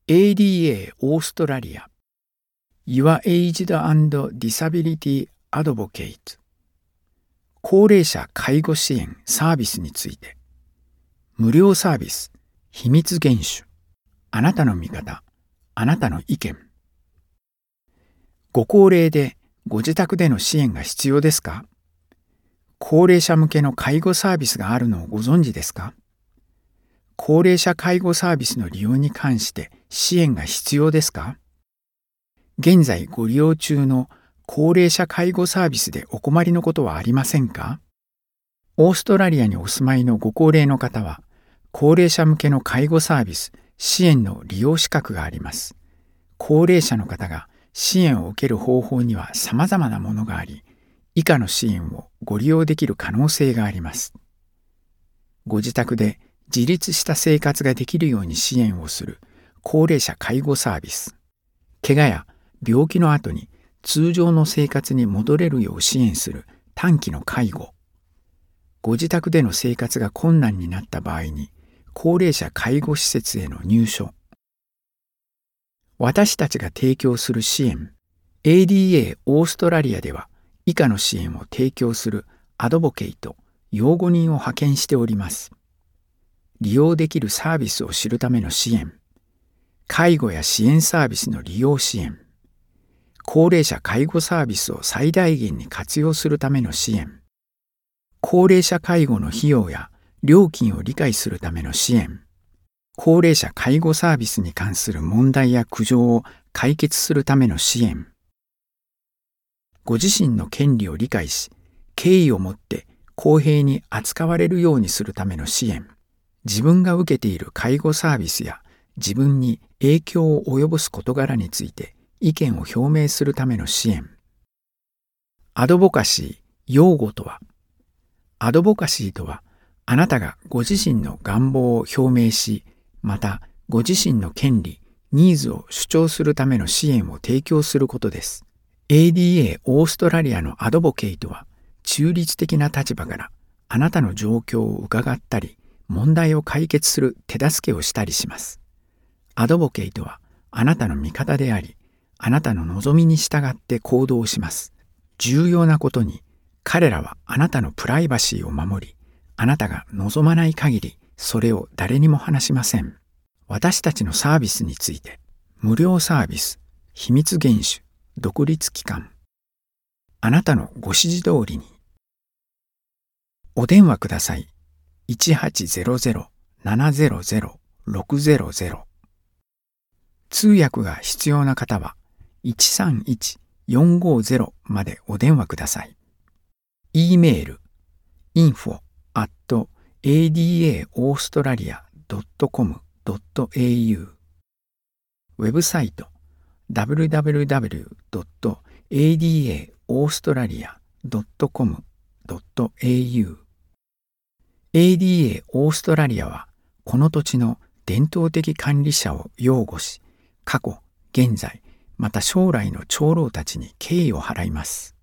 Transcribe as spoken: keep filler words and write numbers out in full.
エーディーエー オーストラリア Your Aged and Disability Advocate 高齢者介護支援サービスについて、無料サービス秘密厳守、あなたの味方、あなたの意見。ご高齢でご自宅での支援が必要ですか？高齢者向けの介護サービスがあるのをご存知ですか？高齢者介護サービスの利用に関して支援が必要ですか？現在ご利用中の高齢者介護サービスでお困りのことはありませんか？オーストラリアにお住まいのご高齢の方は、高齢者向けの介護サービス、支援の利用資格があります。高齢者の方が支援を受ける方法には様々なものがあり、以下の支援をご利用できる可能性があります。ご自宅で自立した生活ができるように支援をする高齢者介護サービス。怪我や病気の後に通常の生活に戻れるよう支援する短期の介護。ご自宅での生活が困難になった場合に、高齢者介護施設への入所。私たちが提供する支援、エーディーエー オーストラリアでは、以下の支援を提供するアドボケイト、擁護人を派遣しております。利用できるサービスを知るための支援、介護や支援サービスの利用支援、高齢者介護サービスを最大限に活用するための支援、高齢者介護の費用や料金を理解するための支援、高齢者介護サービスに関する問題や苦情を解決するための支援、ご自身の権利を理解し、敬意を持って公平に扱われるようにするための支援、自分が受けている介護サービスや自分に影響を及ぼす事柄について意見を表明するための支援。アドボカシー、擁護とは、アドボカシーとは、あなたがご自身の願望を表明し、またご自身の権利、ニーズを主張するための支援を提供することです。エーディーエー オーストラリアのアドボケイトは、中立的な立場からあなたの状況を伺ったり、問題を解決する手助けをしたりします。アドボケイトはあなたの味方であり、あなたの望みに従って行動します。重要なことに、彼らはあなたのプライバシーを守り、あなたが望まない限り、それを誰にも話しません。私たちのサービスについて、無料サービス、秘密厳守、独立機関。あなたのご指示通りに。お電話ください。いちはちゼロゼロ ななゼロゼロ ろくゼロゼロ。通訳が必要な方は、いちさんいち よんごゼロ までお電話ください。E メール インフォ アット エーディーエー オーストラリア ドットコム ドット エーユー ウェブサイト ダブリューダブリューダブリュー ドット エーディーエー オーストラリア ドットコム ドット エーユー エーディーエー オーストラリアはこの土地の伝統的管理者を擁護し、過去、現在、また将来の長老たちに敬意を払います。